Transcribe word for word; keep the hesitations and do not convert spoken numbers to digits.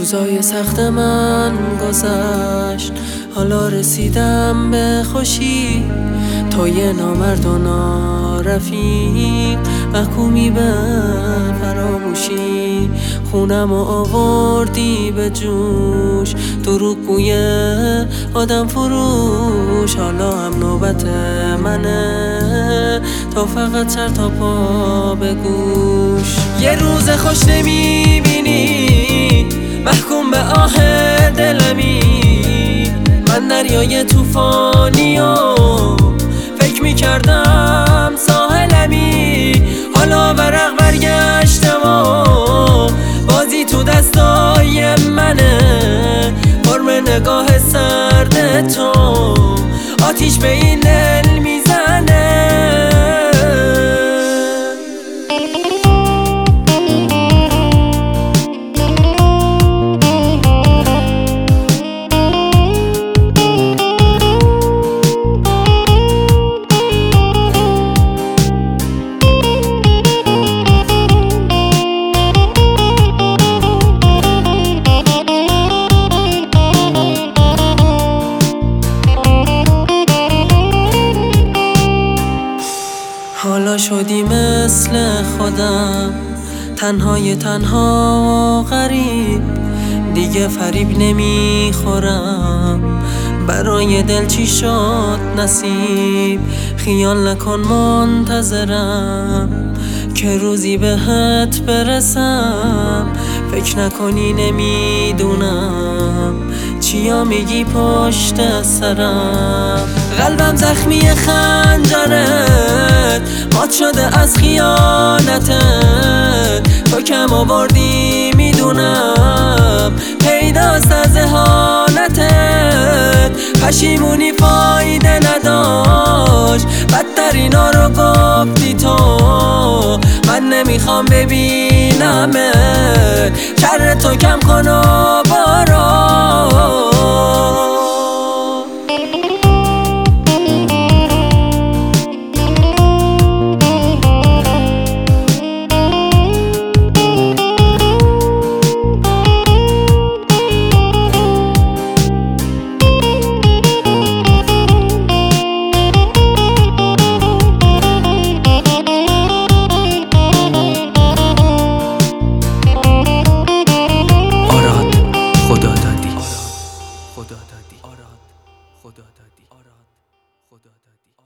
روزای سخت من گذشت، حالا رسیدم به خوشی. تو یه نامرد و نارفیق، محکومی به فراموشی. خونم و آوردی به جوش، دروغگوی آدم فروش. حالا هم نوبت منه، تا فقط سر تا پا به گوش. یه روز خوش نمیبینی، محکوم به آه دلمی. من دریای توفانی و فکر میکردم ساحلمی. حالا ورق برگشته و بازی تو دستای منه. فرم نگاه سرد تو آتیش به این دل میزنه. حالا شدی مثل خودم، تنهای تنها و غریب. دیگه فریب نمیخورم، برای دل چی شد نصیب. خیال نکن منتظرم که روزی بهت برسم. فکر نکنی نمیدونم چیا میگی پشت سرم. قلبم زخمی خنجرت مات شده از خیانتت. تو کم آوردی میدونم، پیداست از اهانتت. پشیمونی فایده نداشت، بدتر اینا رو گفتی تو. من نمیخوام ببینمت، شر تو کم کن و برو. خدا دادی. آراد خدا دادی. آراد خدا دادی.